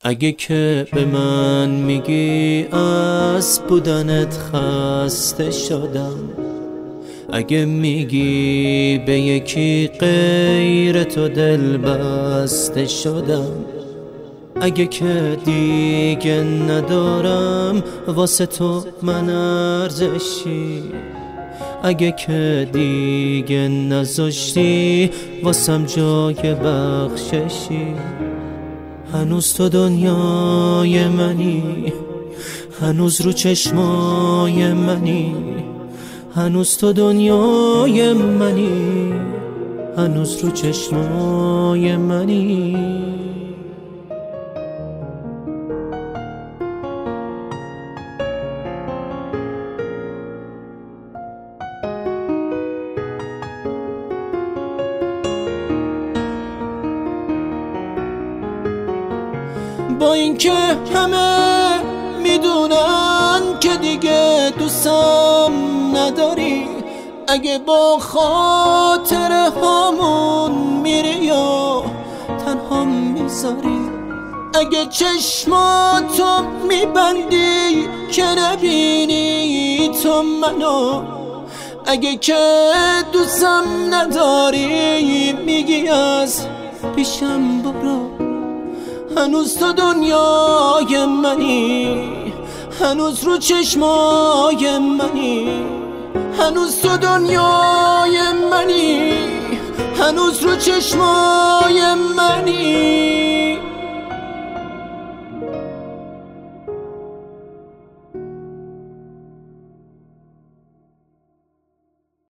اگه که به من میگی از بودنت خسته شدم، اگه میگی به یکی غیر تو دل بسته شدم، اگه که دیگه ندارم واسه تو من ارزشی، اگه که دیگه نذاشتی واسم جای بخششی، هنوز تو دنیای منی، هنوز رو چشمای منی، هنوز تو دنیای منی، هنوز رو چشمای منی. با اینکه همه میدونن که دیگه دوستم نداری، اگه با خاطر همون میری یا تنها میذاری، اگه چشماتو میبندی که نبینی تو منو، اگه که دوستم نداری میگی از پیشم برو، هنوز تو دنیای منی، هنوز رو چشمای منی، هنوز تو دنیای منی، هنوز رو چشمای منی.